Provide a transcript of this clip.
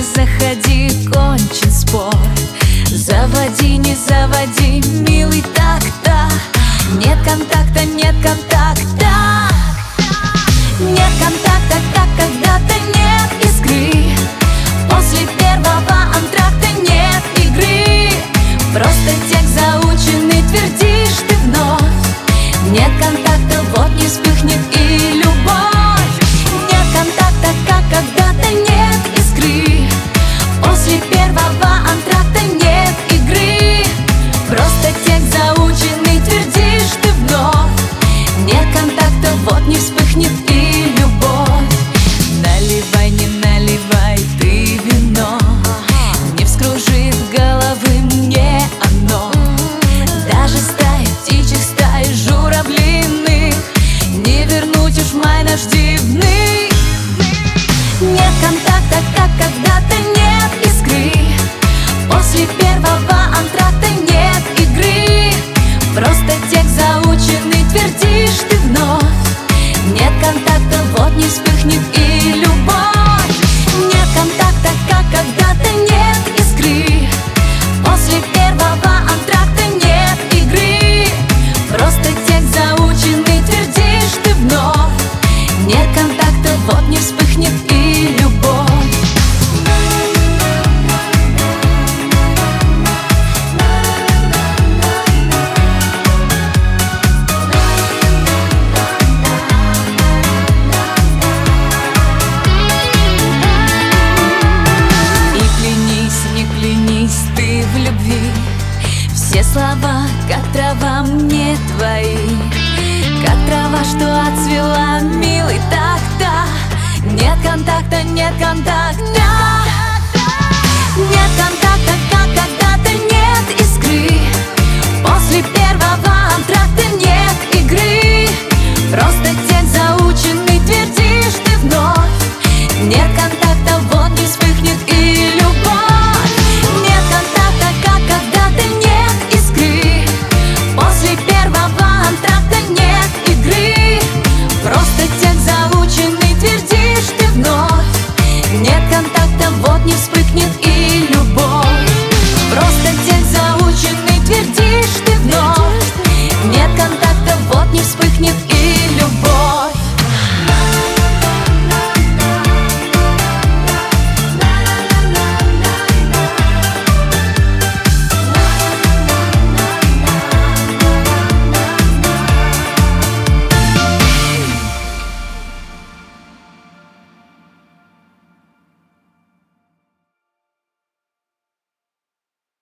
заходи, кончен спор. Заводи, не заводи, милый, так-то. Нет контакта, нет контакта. Нет контакта, как когда-то нет искры. После первого антракта нет игры. Просто текст заученный, твердишь ты вновь. Нет контакта, вот не вспыхнет и любовь. Нет контакта, как когда-то нет искры. После первого антракта нет игры. Просто текст заученный, твердишь ты вновь. Нет контакта, вот не вспыхнет и любовь. Наливай, не наливай ты вино, не вскружит головы мне оно. Даже стаи птичьих, стаи журавлиных не вернуть уж май наш дивный. Нет контакта, как когда-то нет искры. После первого антракта нет игры. Просто текст заученный, твердишь ты вновь. Нет контакта, вот не вспыхнет и любовь. Нет контакта, как когда-то нет искры. После первого антракта нет игры. Просто текст заученный, твердишь ты вновь. Нет контакта, вот не вспыхнет и любовь. Ты в любви, все слова, как трава, мне твои. Как трава, что отцвела, милый, так-то. Нет контакта, нет контакта. Нет контакта, как когда-то нет искры. После первого антракта нет игры. Просто текст заученный, твердишь ты вновь. Нет контакта, вот не вспыхнет и любовь. После первого антракта нет игры. Просто текст заученный, твердишь ты вновь. Нет контакта, вот не вспыхнет и любовь. Просто текст заученный, твердишь ты вновь. Нет контакта, вот не вспыхнет